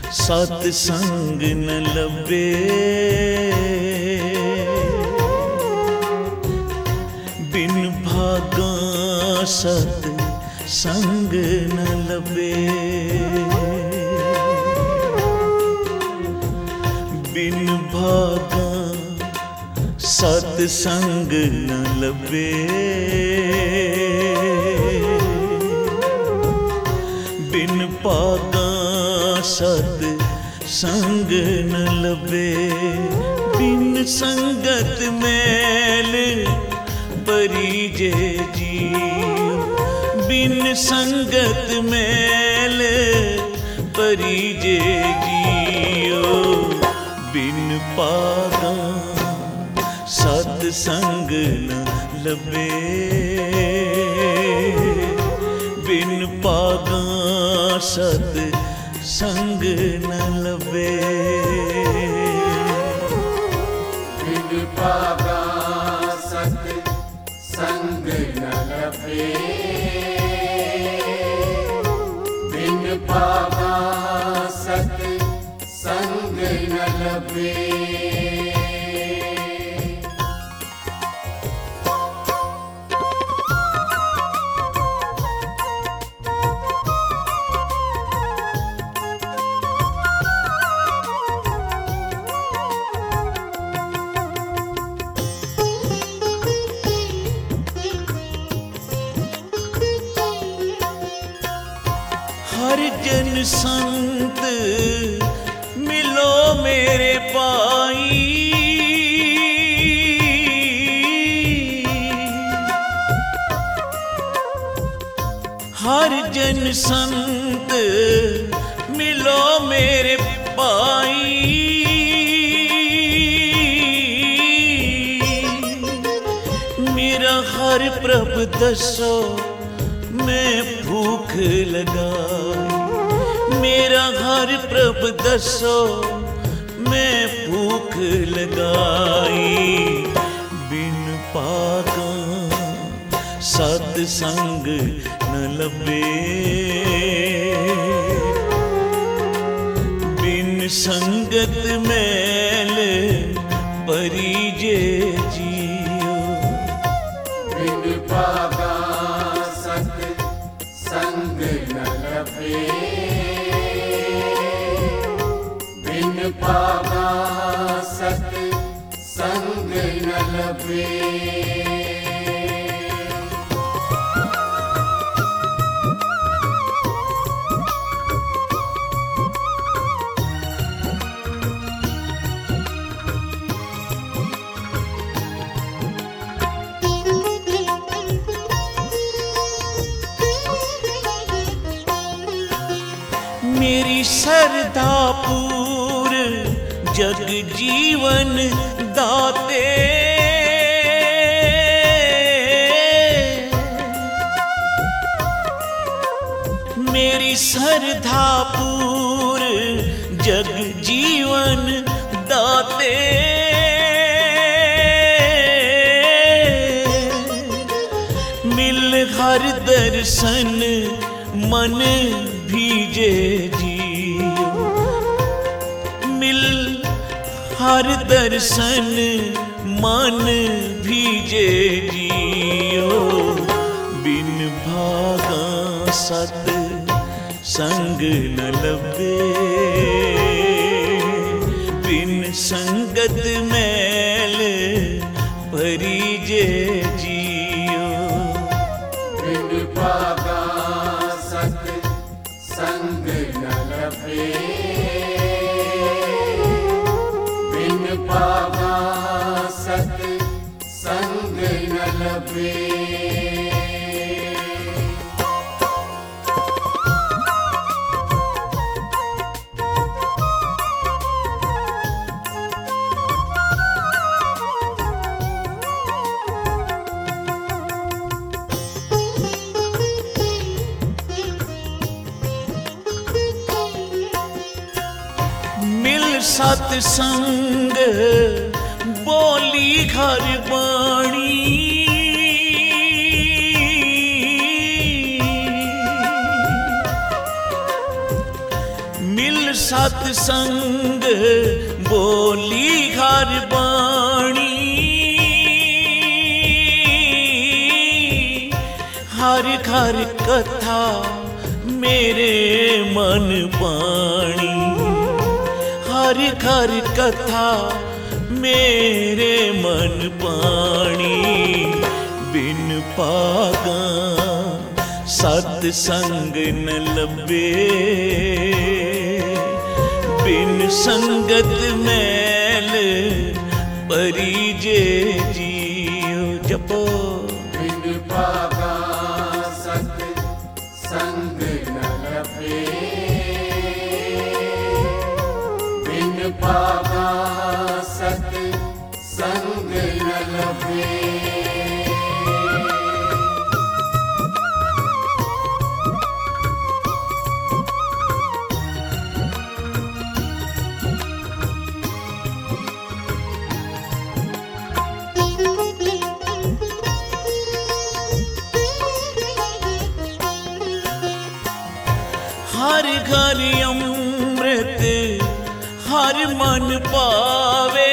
सत संग न लभे, बिन भागा सत संग न लभे, बिन भागा सत संग न लभे, बिन भागा सत संग न लभे, बिन संगत मैल परिजे जियो, बिन संगत मैल परिजे जियो, बिन पागा सत संग न लभे, बिन पागा सत संग न लभे, बिन पागा सत संग न लभे, बिन पागा सत संग न लभे। हर जन संत मिलो मेरे पाई, हर जन संत मिलो मेरे पाई, मेरा हर प्रभ दसो मैं भूख लगाई, मेरा हर प्रभ दसो मैं भूख लगाई, बिन पागा सत संग न लभे, बिन संगत मैल परिजे जियो, बिन पागा सत संग न लभे, बिन पागा सत संग न लभे। मेरी सरधा पूर जग जीवन दाते, मेरी सरधा पूर जग जीवन दाते, मिल हर दर्शन मन भीजे जियो, मिल हर दर्शन मन भीजे जियो, बिन भागा सत संग न लभे, बिन संगत मैल परिजे जियो, बिन पागा सत संग न लभे, बिन पागा सत संग न लभे। मिल सत संग बोली घर बाणी, मिल सतसंग बोली हर बाणी, हर हर कथा मेरे मन पाणी, हर हर कथा मेरे मन पाणी। बिन पागा सतसंग न लभे, बिन संगत मैल परिजे जियो। जपो बिन पागा सत्संग न लभे, बिन पागा सत्संग न लभे। हर घर अमृत हर मन पावे,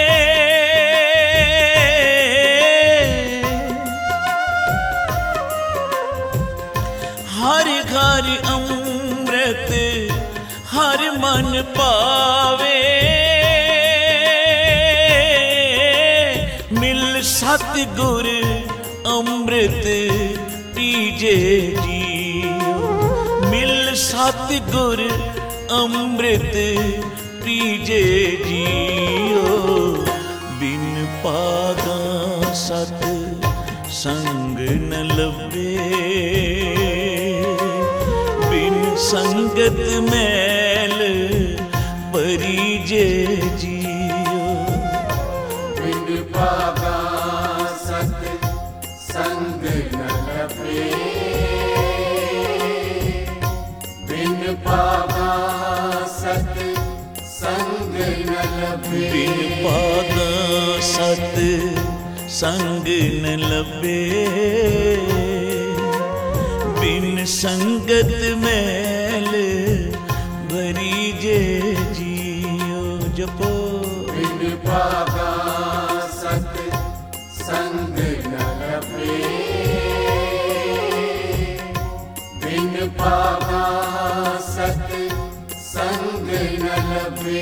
हर घर अमृत हर मन पावे। मिल सतगुर अमृत पीजे जियो, मिल सतगुर अमृत पीजे जियो। बिन पागा सत संग न लभे, बिन संगत मैल परिजे जियो। बिन पागा सत्संग न लभे, बिन पागा सत्संग न लभे। बिन पागा सत्संग न लभे, बिन संगत मैल भरीजे जियो। जपो बिन पागा सत्संग न लभे, बिन पागा सत्संग न लभे।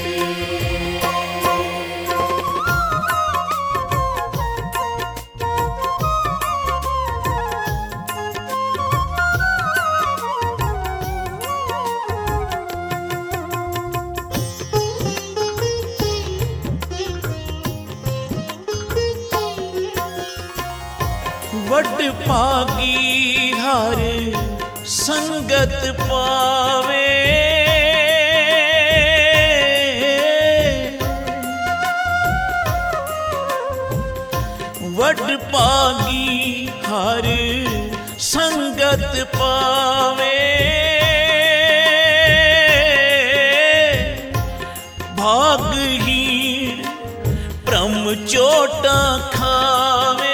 वड पागी हर संगत पावे, वड पागी हर संगत पावे। भागहीन ब्रह्म चोटा खावे,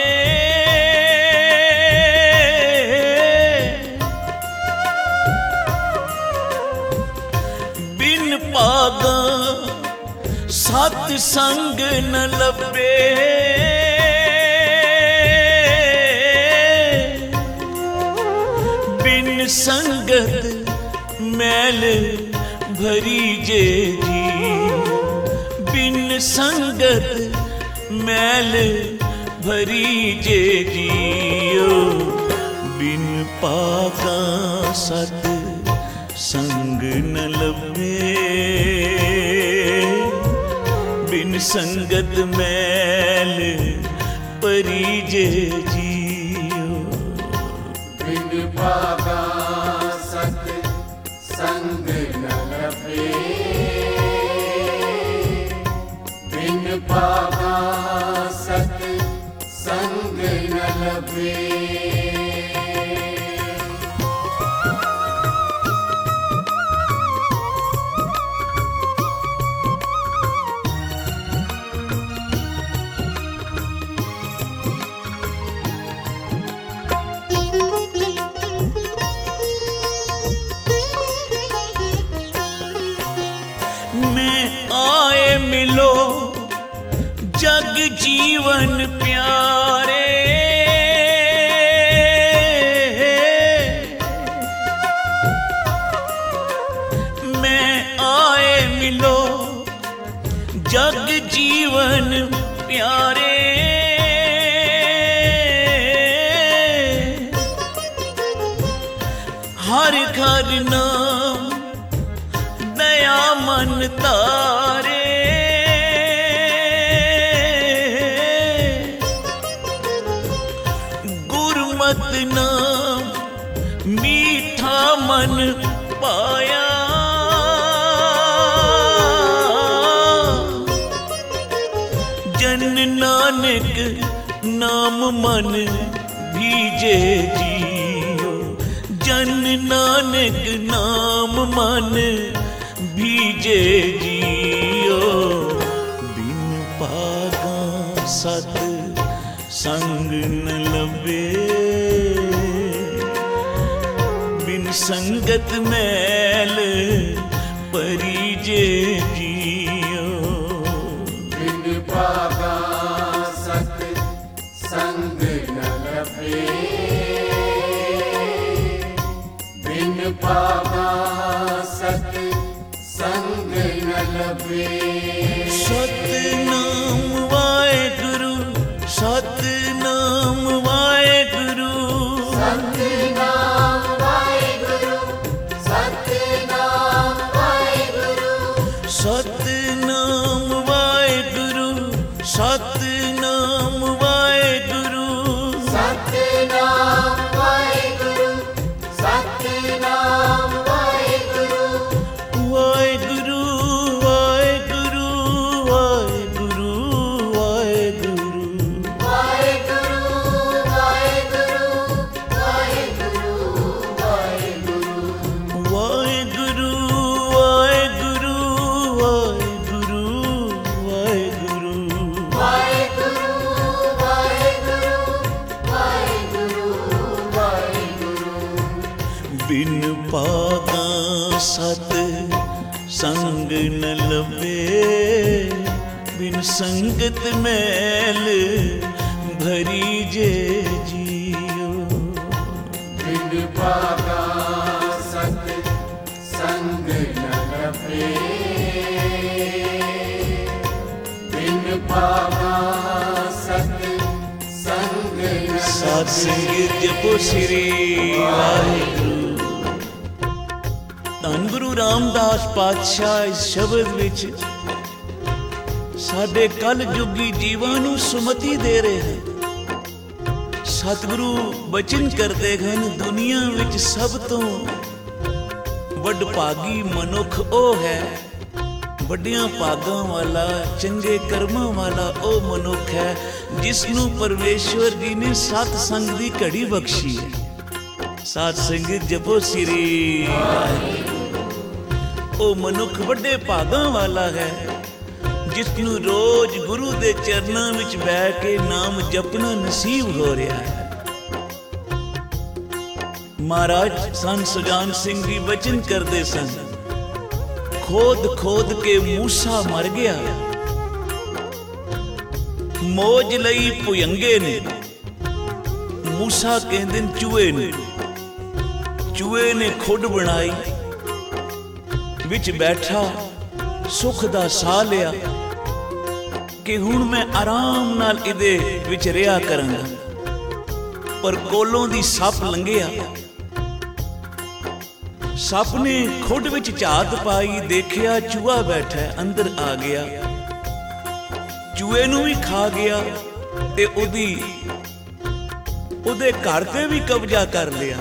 बिन पागा सतसंग न लभे। बिन संगत मैल भरीजे जियो, बिन संगत मैल भरीजे जियो। बिन पागा सत संग न लभे, बिन संगत मैल परिजे जियो। बिन पागा सत्संग न लभे, बिन पागा सत्संग न लभे। मैं आए मिलो जग जीवन प्यारे, मैं आए मिलो जग जीवन प्यारे, हर घर नाम दया मन तारे, गुरमत नाम मीठा मन पाया, जन नानक नाम मन भीजे जियो, जन नानक नाम मन भीजे जियो, बिन पागा सत संग न लभे, बिन संगत मैल परिजे जियो, बिन पागा सत संग न लभे, बिन पागा सत संग न लभे। सतनाम वाहेगुरु, सतनाम वाहेगुरु, सतनाम वाहेगुरु, सतनाम वाहेगुरु, सतनाम वाहेगुरु, सतनाम वाहेगुरु, सतनाम वाहेगुरु, सतनाम वाहेगुरु, वाहेगुरु वाहेगुरु वाहेगुरु वाहेगुरु, वाहेगुरु वाहेगुरु वाहेगुरु वाहेगुरु, वाहेगुरु वाहेगुरु वाहेगुरु वाहेगुरु, वाहेगुरु वाहेगुरु वाहेगुरु, बिन पागा सत संग न लभे, बिन संगत मैल भरी जे जियो, बिन पागा सत संग न लभे, बिन पागा सत संग न सात संगीत जपो श्री वाहिगुरु। ਧੰਨ ਗੁਰੂ ਰਾਮਦਾਸ ਪਾਤਸ਼ਾਹ ਇਸ ਸ਼ਬਦ ਵਿੱਚ ਸਾਡੇ ਕਲ ਯੁਗੀ ਜੀਵਾਂ ਨੂੰ ਸੁਮਤੀ ਦੇ ਰਹੇ ਹਨ। ਸਤਿਗੁਰੂ ਬਚਨ ਕਰਦੇ ਹਨ, ਦੁਨੀਆ ਵਿੱਚ ਸਭ ਤੋਂ ਵਡਭਾਗੀ ਮਨੁੱਖ ਉਹ ਹੈ, ਵੱਡੀਆਂ ਭਾਗਾਂ ਵਾਲਾ, ਚੰਗੇ ਕਰਮਾਂ ਵਾਲਾ ਉਹ ਮਨੁੱਖ ਹੈ ਜਿਸ ਨੂੰ ਪਰਮੇਸ਼ਵਰ ਜੀ ਨੇ ਸਤ ਸੰਗ ਦੀ ਘੜੀ ਬਖਸ਼ੀ ਹੈ। ਸਾਧ ਸੰਗਤ ਜਪੋ ਸ੍ਰੀ ਵਾਹਿਗੁਰੂ। ਉਹ ਮਨੁੱਖ ਵੱਡੇ ਭਾਗਾਂ ਵਾਲਾ ਹੈ ਜਿਸ ਨੂੰ ਰੋਜ਼ ਗੁਰੂ ਦੇ ਚਰਨਾਂ ਵਿੱਚ ਬਹਿ ਕੇ ਨਾਮ ਜਪਣਾ ਨਸੀਬ ਹੋ ਰਿਹਾ ਹੈ। ਮਹਾਰਾਜ ਸੰਤ ਸੁਜਾਨ ਸਿੰਘ ਜੀ ਬਚਨ ਕਰਦੇ ਸਨ, ਖੋਦ ਖੋਦ ਕੇ ਮੂਸਾ ਮਰ ਗਿਆ, ਮੌਜ ਲਈ ਭੁਯੰਗੇ ਨੇ, ਮੂਸਾ ਕਹਿੰਦੇ ਨੇ ਚੂਹੇ ਨੂੰ, ਚੂਹੇ ਨੇ ਖੁੱਡ ਬਣਾਈ, ਵਿੱਚ ਬੈਠਾ ਸੁੱਖ ਦਾ ਸਾਹ ਲਿਆ ਕਿ ਹੁਣ ਮੈਂ ਆਰਾਮ ਨਾਲ ਇਹਦੇ ਵਿੱਚ ਰਿਹਾ ਕਰਾਂਗਾ, ਪਰ ਕੋਲੋਂ ਦੀ ਸੱਪ ਲੰਘਿਆ, ਸੱਪ ਨੇ ਖੁੱਡ ਵਿੱਚ ਝਾਤ ਪਾਈ, ਦੇਖਿਆ ਚੂਹਾ ਬੈਠਾ ਅੰਦਰ ਆ ਗਿਆ, ਚੂਹੇ ਨੂੰ ਵੀ ਖਾ ਗਿਆ ਤੇ ਉਹਦੇ ਘਰ ਤੇ ਵੀ ਕਬਜ਼ਾ ਕਰ ਲਿਆ।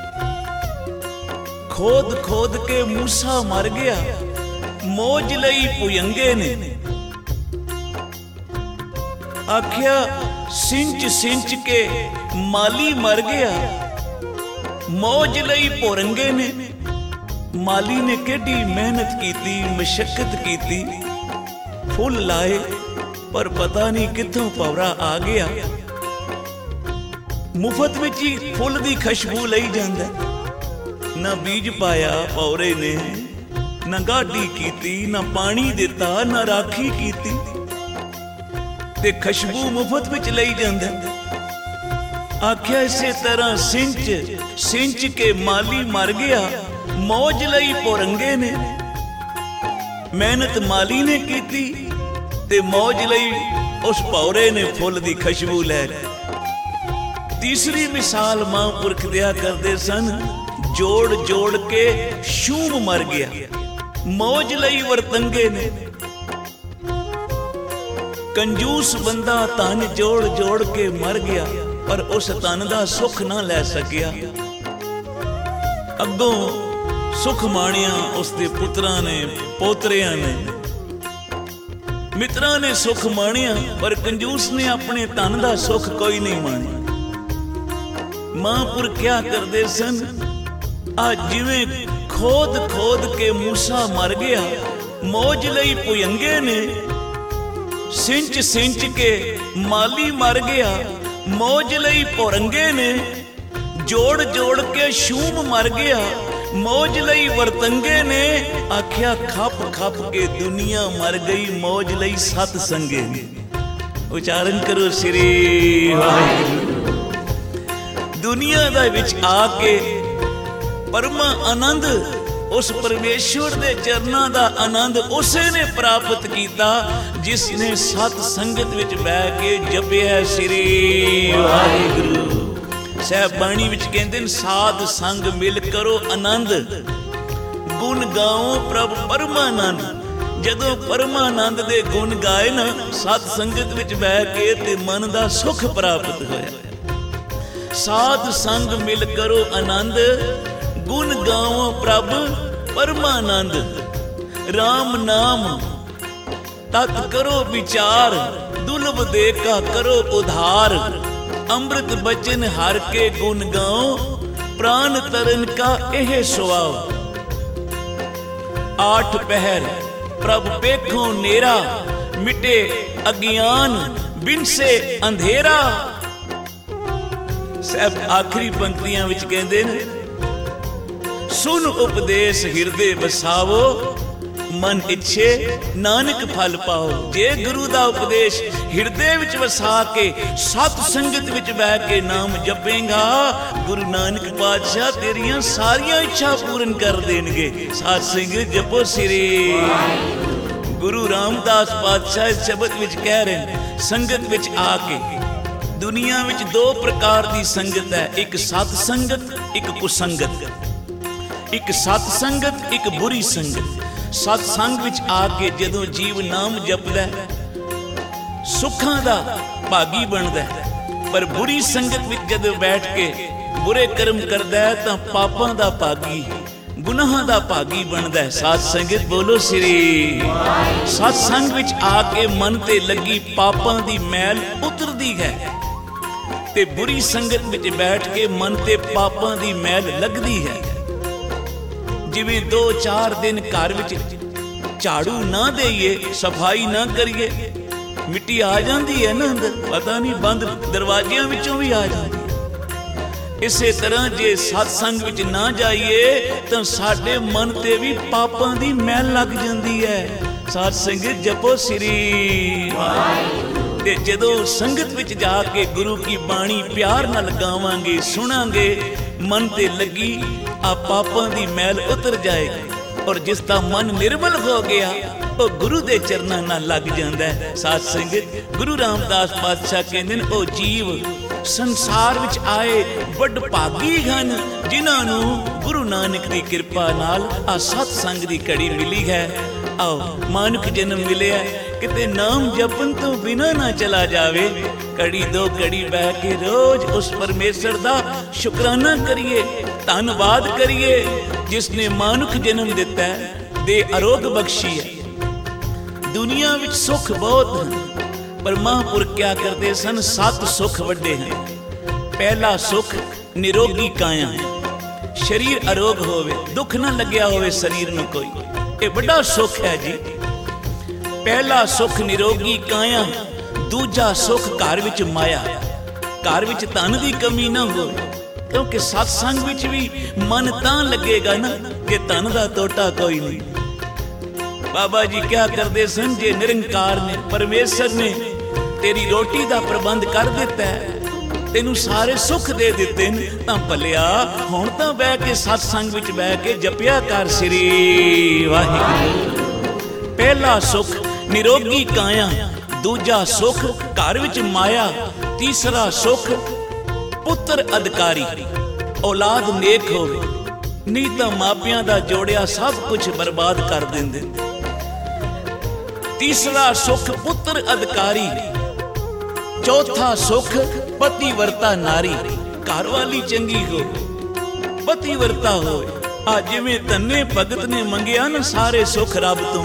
ਖੋਦ ਖੋਦ ਕੇ ਮੂਸਾ ਮਰ ਗਿਆ, ਮੌਜ ਲਈ ਭੁਯੰਗੇ ਨੇ ਆਖਿਆ ਸਿੰਚ ਸਿੰਚ ਕੇ ਮਾਲੀ ਮਰ ਗਿਆ, ਮੌਜ ਲਈ ਭੁਰੰਗੇ ਨੇ। ਮਾਲੀ ਨੇ ਕਿੱਡੀ ਮਿਹਨਤ ਕੀਤੀ, ਮਸ਼ੱਕਤ ਕੀਤੀ, ਫੁੱਲ ਲਾਏ, ਪਰ ਪਤਾ ਨਹੀਂ ਕਿੱਥੋਂ ਭਵਰਾ ਆ ਗਿਆ, ਮੁਫਤ ਵਿੱਚ ਹੀ ਫੁੱਲ ਦੀ ਖੁਸ਼ਬੂ ਲਈ ਜਾਂਦਾ। ਨਾ ਬੀਜ ਪਾਇਆ ਭੌਰੇ ਨੇ, ਨਾ ਗਾਢੀ ਕੀਤੀ, ਨਾ ਪਾਣੀ ਦਿੱਤਾ, ਨਾ ਰਾਖੀ ਕੀਤੀ, ਤੇ ਖੁਸ਼ਬੂ ਮੁਫਤ ਵਿੱਚ ਲਈ ਜਾਂਦਾ। ਆਖਿਆ ਇਸੇ ਤਰ੍ਹਾਂ ਸਿੰਚ ਕੇ ਮਾਲੀ ਮਰ ਗਿਆ, ਮੌਜ ਲਈ ਪੁਰੰਗੇ ਨੇ। ਮਿਹਨਤ ਮਾਲੀ ਨੇ ਕੀਤੀ ਤੇ ਮੌਜ ਲਈ ਉਸ ਭੌਰੇ ਨੇ ਫੁੱਲ ਦੀ ਖੁਸ਼ਬੂ ਲੈ ਲਈ। ਤੀਸਰੀ ਮਿਸਾਲ ਮਹਾਂਪੁਰਖ ਦਿਆ ਕਰਦੇ ਸਨ, ਜੋੜ ਕੇ ਸ਼ੂਮ ਮਰ ਗਿਆ, ਮੌਜ ਲਈ ਵਰਤੰਗੇ ਨੇ। ਕੰਜੂਸ ਬੰਦਾ ਧਨ ਜੋੜ ਕੇ ਮਰ ਗਿਆ, ਪਰ ਉਸ ਧਨ ਦਾ ਸੁੱਖ ਨਾ ਲੈ ਸਕਿਆ। ਅੱਗੋਂ ਸੁੱਖ ਮਾਣਿਆ ਉਸਦੇ ਪੁੱਤਰਾਂ ਨੇ, ਪੋਤਰਿਆਂ ਨੇ, ਮਿੱਤਰਾਂ ਨੇ ਸੁੱਖ ਮਾਣਿਆ, ਪਰ ਕੰਜੂਸ ਨੇ ਆਪਣੇ ਧਨ ਦਾ ਸੁੱਖ ਕੋਈ ਨਹੀਂ ਮਾਣਿਆ। ਮਹਾਂਪੁਰਖ ਕਿਆ ਕਰਦੇ ਸਨ, ਆ ਜਿਵੇਂ ਖੋਦ ਕੇ ਮੂਸਾ ਮਰ ਗਿਆ, ਮੌਜ ਲਈ ਭੁਯੰਗੇ ਨੇ। ਸਿੰਚ ਕੇ ਮਾਲੀ ਮਰ ਗਿਆ, ਮੌਜ ਲਈ ਪੁਰੰਗੇ ਨੇ। ਜੋੜ ਕੇ ਸ਼ੂਮ ਮਰ ਗਿਆ, ਮੌਜ ਲਈ ਵਰਤੰਗੇ ਨੇ। ਆਖਿਆ ਖੱਪ ਕੇ ਦੁਨੀਆ ਮਰ ਗਈ, ਮੌਜ ਲਈ ਸਤ ਸੰਗੇ ਨੇ। ਉਚਾਰਨ ਕਰੋ ਸ੍ਰੀ ਵਾਹਿਗੁਰੂ। ਦੁਨੀਆ ਦਾ ਵਿੱਚ ਆ ਕੇ ਪਰਮਾ ਆਨੰਦ, ਉਸ ਪਰਮੇਸ਼ਵਰ ਦੇ ਚਰਨਾਂ ਦਾ ਆਨੰਦ ਉਸੇ ਨੇ ਪ੍ਰਾਪਤ ਕੀਤਾ ਜਿਸ ਨੇ ਸਤ ਸੰਗਤ ਵਿੱਚ ਬਹਿ ਕੇ ਜਪਿਆ ਸ੍ਰੀ ਵਾਹਿਗੁਰੂ। ਸਾਹਿਬ ਬਾਣੀ ਵਿੱਚ ਕਹਿੰਦੇ ਨੇ, ਸਾਧ ਸੰਗ ਮਿਲ ਕਰੋ ਆਨੰਦ, ਗੁਣ ਗਾਓ ਪ੍ਰਭ ਪਰਮਾਨੰਦ। ਜਦੋਂ ਪਰਮਾਨੰਦ ਦੇ ਗੁਣ ਗਾਏ ਨਾ ਸਤ ਸੰਗਤ ਵਿੱਚ ਬਹਿ ਕੇ, ਤੇ ਮਨ ਦਾ ਸੁੱਖ ਪ੍ਰਾਪਤ ਹੋਇਆ। ਸਾਧ ਸੰਗ ਮਿਲ ਕਰੋ ਆਨੰਦ, ਗੁਣ ਗਾਓ ਪ੍ਰਭ ਪਰਮਾਨੰਦ। ਰਾਮ ਨਾਮ ਤਤ ਕਰੋ ਵਿਚਾਰ, ਦੁਲਭ ਦੇ ਕਾ ਕਰੋ ਉਧਾਰ। ਅੰਮ੍ਰਿਤ ਬਚਨ ਹਰ ਕੇ ਗੁਣ ਗਾਓ, ਪ੍ਰਾਨ ਤਰਨ ਕਾ ਇਹ ਸੁਆਓ। ਆਠ ਪਹਿਰ ਪ੍ਰਭ ਪੇਖੋ ਨੇਰਾ, ਮਿਟੇ ਅਗਿਆਨ ਬਿਨਸੇ ਅੰਧੇਰਾ। ਸਾਹਿਬ ਆਖਰੀ ਪੰਕਤੀਆਂ ਵਿੱਚ ਕਹਿੰਦੇ ਨੇ, ਸੁਨ ਉਪਦੇਸ਼ ਹਿਰਦੇ ਵਸਾਵੋ, ਮਨ ਇੱਛੇ ਨਾਨਕ ਫਲ ਪਾਓ। ਜੇ ਗੁਰੂ ਦਾ ਉਪਦੇਸ਼ ਹਿਰਦੇ ਵਿੱਚ ਵਸਾ ਕੇ ਸਤ ਸੰਗਤ ਵਿੱਚ ਬਹਿ ਕੇ ਨਾਮ ਜਪੇਗਾ, ਗੁਰੂ ਨਾਨਕ ਪਾਤਸ਼ਾਹ ਤੇਰੀਆਂ ਸਾਰੀਆਂ ਇੱਛਾ ਪੂਰਨ ਕਰ ਦੇਣਗੇ। ਸਤ ਸੰਗਤ ਜਪੋ ਸ੍ਰੀ ਗੁਰੂ ਰਾਮਦਾਸ ਪਾਤਸ਼ਾਹ ਇਸ ਸ਼ਬਦ ਵਿੱਚ ਕਹਿ ਰਹੇ ਨੇ, ਸੰਗਤ ਵਿੱਚ ਆ ਕੇ। ਦੁਨੀਆ ਵਿੱਚ ਦੋ ਪ੍ਰਕਾਰ ਦੀ ਸੰਗਤ ਹੈ, ਇੱਕ ਸਤ ਸੰਗਤ, ਇੱਕ ਕੁਸੰਗਤ। ਇੱਕ ਸਤ ਸੰਗਤ, ਇੱਕ ਬੁਰੀ ਸੰਗਤ। ਸਤ ਸੰਗ ਵਿੱਚ ਆ ਕੇ ਜਦੋਂ ਜੀਵ ਨਾਮ ਜਪਦਾ, ਸੁੱਖਾਂ ਦਾ ਭਾਗੀ ਬਣਦਾ, ਪਰ ਬੁਰੀ ਸੰਗਤ ਵਿੱਚ ਜਦੋਂ ਬੈਠ ਕੇ ਬੁਰੇ ਕਰਮ ਕਰਦਾ ਹੈ ਤਾਂ ਪਾਪਾਂ ਦਾ ਭਾਗੀ, ਗੁਨਾਹਾਂ ਦਾ ਭਾਗੀ ਬਣਦਾ। ਸਤ ਸੰਗਤ ਬੋਲੋ ਸ੍ਰੀ। ਸਤ ਸੰਗ ਵਿੱਚ ਆ ਕੇ ਮਨ ਤੇ ਲੱਗੀ ਪਾਪਾਂ ਦੀ ਮੈਲ ਉਤਰਦੀ ਹੈ, ਤੇ ਬੁਰੀ ਸੰਗਤ ਵਿੱਚ ਬੈਠ ਕੇ ਮਨ ਤੇ ਪਾਪਾਂ ਦੀ ਮੈਲ ਲੱਗਦੀ ਹੈ। ਜਿਵੇਂ 2-4 ਦਿਨ ਘਰ ਵਿੱਚ ਝਾੜੂ ਨਾ ਦੇਈਏ, ਸਫਾਈ ਨਾ ਕਰੀਏ, ਮਿੱਟੀ ਆ ਜਾਂਦੀ ਹੈ ਨਾ ਅੰਦਰ, ਪਤਾ ਨਹੀਂ ਬੰਦ ਦਰਵਾਜ਼ਿਆਂ ਵਿੱਚੋਂ ਵੀ ਆ ਜਾਂਦੀ ਹੈ। ਇਸੇ ਤਰ੍ਹਾਂ ਜੇ ਸਤਸੰਗ ਵਿੱਚ ਨਾ ਜਾਈਏ ਤਾਂ ਸਾਡੇ ਮਨ ਤੇ ਵੀ ਪਾਪਾਂ ਦੀ ਮੈਲ ਲੱਗ ਜਾਂਦੀ ਹੈ। ਸਾਧ ਸੰਗਤ ਜਪੋ ਸ੍ਰੀ ਵਾਹਿਗੁਰੂ। ਤੇ ਜਦੋਂ ਸੰਗਤ ਵਿੱਚ ਜਾ ਕੇ ਗੁਰੂ ਕੀ ਬਾਣੀ ਪਿਆਰ ਨਾਲ ਗਾਵਾਂਗੇ, ਸੁਣਾਂਗੇ, ਮਨ ਤੇ ਲੱਗੀ ਆ ਪਾਪਾਂ ਦੀ ਮੈਲ ਉਤਰ ਜਾਏਗੀ। ਔਰ ਜਿਸ ਦਾ ਮਨ ਨਿਰਮਲ ਹੋ ਗਿਆ ਉਹ ਗੁਰੂ ਦੇ ਚਰਨਾਂ ਨਾਲ ਲੱਗ ਜਾਂਦਾ ਹੈ। ਸਾਧ ਸੰਗਤ ਗੁਰੂ ਰਾਮਦਾਸ ਪਾਤਸ਼ਾਹ ਕਹਿੰਦੇ ਨੇ, ਉਹ ਜੀਵ ਸੰਸਾਰ ਵਿੱਚ ਆਏ ਵੱਡ ਭਾਗੀ ਹਨ ਜਿਨ੍ਹਾਂ ਨੂੰ ਗੁਰੂ ਨਾਨਕ ਦੀ ਕਿਰਪਾ ਨਾਲ ਆ ਸਤ ਸੰਗ ਦੀ ਘੜੀ ਮਿਲੀ ਹੈ। ਆਓ ਮਾਨੁਖ ਜਨਮ ਮਿਲਿਆ, ਕਿਤੇ ਨਾਮ ਜਪਣ ਤੋਂ ਬਿਨਾਂ ਨਾ ਚਲਾ ਜਾਵੇ। ਘੜੀ ਦੋ ਘੜੀ ਬਹਿ ਕੇ ਰੋਜ਼ ਉਸ ਪਰਮੇਸ਼ਰ ਦਾ ਸ਼ੁਕਰਾਨਾ ਕਰੀਏ, ਧੰਨਵਾਦ ਕਰੀਏ ਜਿਸ ਨੇ ਮਾਨੁਖ ਜਨਮ ਦਿੱਤਾ ਹੈ, ਦੇ ਅਰੋਗ ਬਖਸ਼ੀ ਹੈ। ਦੁਨੀਆ ਵਿੱਚ ਸੁੱਖ ਬਹੁਤ ਹਨ, ਪਰ ਮਹਾਂਪੁਰਖ ਕਿਆ ਕਰਦੇ ਸਨ, 7 ਸੁੱਖ ਵੱਡੇ ਹਨ। ਪਹਿਲਾ ਸੁੱਖ ਨਿਰੋਗੀ ਕਾਇਆ, ਸਰੀਰ ਅਰੋਗ ਹੋਵੇ, ਦੁੱਖ ਨਾ ਲੱਗਿਆ ਹੋਵੇ ਸਰੀਰ ਨੂੰ ਕੋਈ, ਇਹ ਵੱਡਾ ਸੁੱਖ ਹੈ ਜੀ। ਪਹਿਲਾ ਸੁੱਖ ਨਿਰੋਗੀ ਕਾਇਆ। ਦੂਜਾ ਸੁੱਖ ਘਰ ਵਿੱਚ ਮਾਇਆ, ਘਰ ਵਿੱਚ ਧਨ ਦੀ ਕਮੀ ਨਾ ਹੋਵੇ, ਕਿਉਂਕਿ ਸਤਸੰਗ ਵਿੱਚ ਵੀ ਮਨ ਤਾਂ ਲੱਗੇਗਾ ਨਾ ਕਿ ਧਨ ਦਾ ਟੋਟਾ ਕੋਈ ਨਹੀਂ। बाबा जी क्या करते सन, जे निरंकार ने परमेश्वर ने तेरी रोटी का प्रबंध कर दिता है, तेनू सारे सुख दे दिते ने, तां भलिया हुण तां बह के सत्संग विच बह के जपिया कर श्री वाहिगुरू। पहला सुख निरोगी काया, दूजा सुख घर विच माया, तीसरा सुख पुत्र अधिकारी, औलाद नेक होवे, नहीं तां मापियां दा जोड़िया सब कुछ बर्बाद कर देंदे। तीसरा सुख पुत्र अधिकारी, चौथा सुख पतिव्रता नारी, घर वाली चंगी हो, पतिव्रता हो। आ जिवें धन्ने भगत ने मंगिया न सारे सुख रब तो,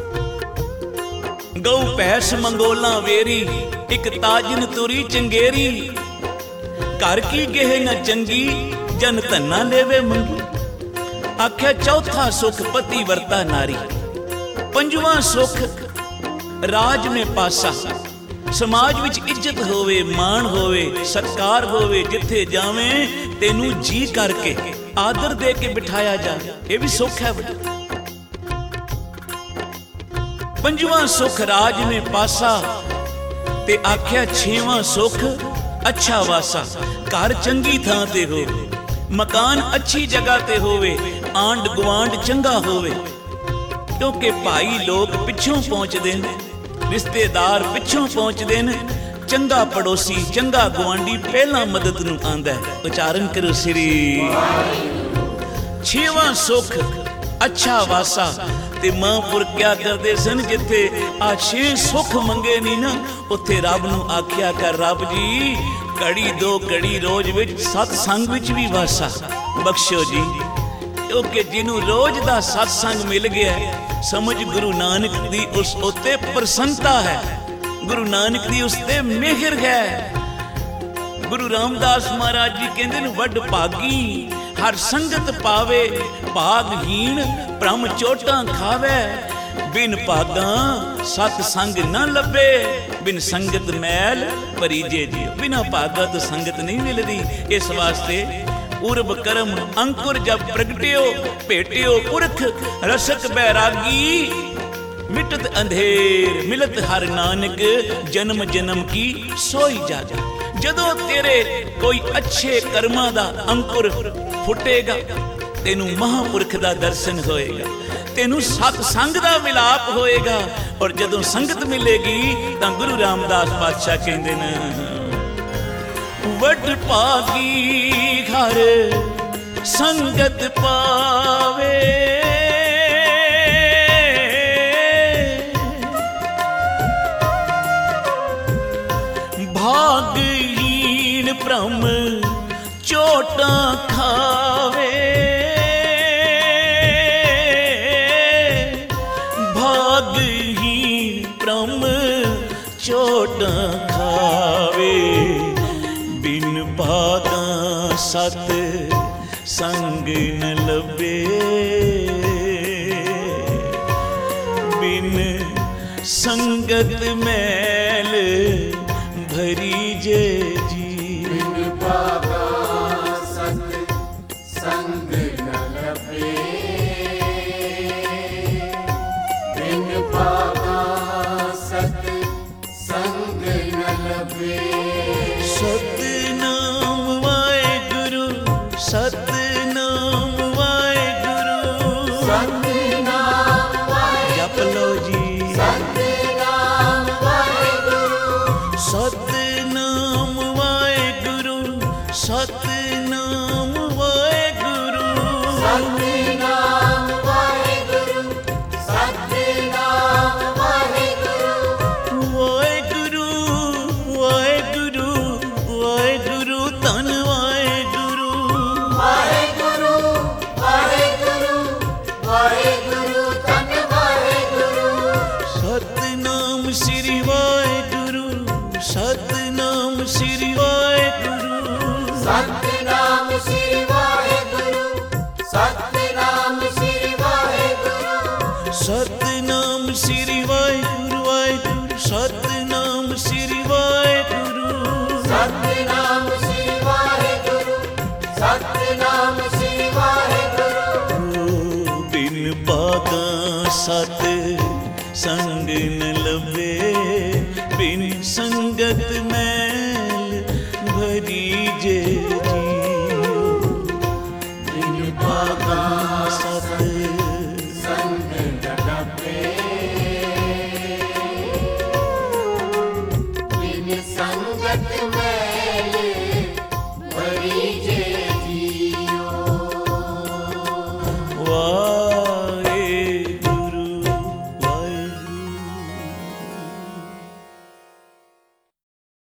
गौ भैंस मंगोला वेरी, एक ताजन तुरी चंगेरी, घर की गेह न चंगी, जन धन्ना लेवे मंगी। आख्या चौथा सुख पतिव्रता नारी। पंजवां सुख राज में पासा, समाज विच इज्जत होवे, मान होवे, सत्कार होवे, जिथे जावें तेनू जी करके आदर दे के बिठाया जाए, ये भी सुख है बड़ा। पंजवां सुख राज में पासा, ते आख्या छेवां सुख अच्छा वासा, घर चंगी थां ते हो, मकान अच्छी जगह ते होवे, आंड गुआंड चंगा होवे, क्योंकि भाई लोग पिछों पहुंचते हैं, रिश्तेदार पिछों पहुंचते हैं, चंगा पड़ोसी चंगा गुआंढी पहला मदद नूं आंदा है। उच्चारण करो श्री। छेवां सुख अच्छा वासा, ते महापुर क्या करते सन, जिथे आ छे सुख मंगे नहीं ना, उत्थे रब नूं आख्या कर, रब जी घड़ी दो घड़ी रोज विच सत्संग विच भी वासा बख्शो जी, क्योंकि जिन्हों रोज दा सत्संग मिल गया है, समझ गुरु नानक दी उस उत्ते प्रसन्नता है, गुरु नानक दी उस ते मेहर है। गुरु रामदास महाराज जी कहते हैं, वड भागी हर संगत पावे, भागहीन ब्रह्म चोटां खावे, बिन भागा सत्संग न लभे, बिन संगत मैल परीजे जी। बिना भागा तो संगत नहीं मिलती। इस वास्ते उर्ब करम अंकुर जब प्रगटियो, भेटियो पुरख रसक बैरागी, मिटत अंधेर मिलत हर नानक, जन्म जन्म की सोई जागा। जदों तेरे कोई अच्छे कर्मां दा अंकुर फुटेगा, तेनू महापुरख दा दर्शन होएगा, तेनू सत्संग दा मिलाप होएगा, और जदों संगत मिलेगी तां गुरु रामदास पातशाह कहंदे ने, वड भागी हर संगत पावे, भागहीन ब्रह्म चोटां खावे, भागहीन ब्रह्म चोटां खावे, बिन भागा सत संग न लभे, बिन संगत मैल भरी जे जी। बिन भागा सत संग न लभे, बिन भागा सत संग न लभे। सतनाम वाहेगुरु, सतनाम वाहेगुरु, सतनाम वाहेगुरु, जप लो जी, सतनाम वाहेगुरु, सतनाम वाहेगुरु, सतनाम वाहेगुरु, सतनाम वाहेगुरु, सतनाम वाहेगुरु, वाहेगुरु वाहेगुरु वाहेगुरु धन वाहेगुरु, वाहेगुरु वाहेगुरु वाहेगुरु धन वाहेगुरु। सतनाम श्री वाहेगुरु, सतनाम श्री वाहेगुरु, सतनाम श्री वाहेगुरु, सतनाम श्री वाहेगुरु, सतनाम श्री वाहेगुरु, वाहेगुरु सतनाम श्री वाहेगुरु, सतनाम श्री वाहेगुरु, सतनाम श्री वाहेगुरु। बिन भागा सत संग न लभे बिन संगत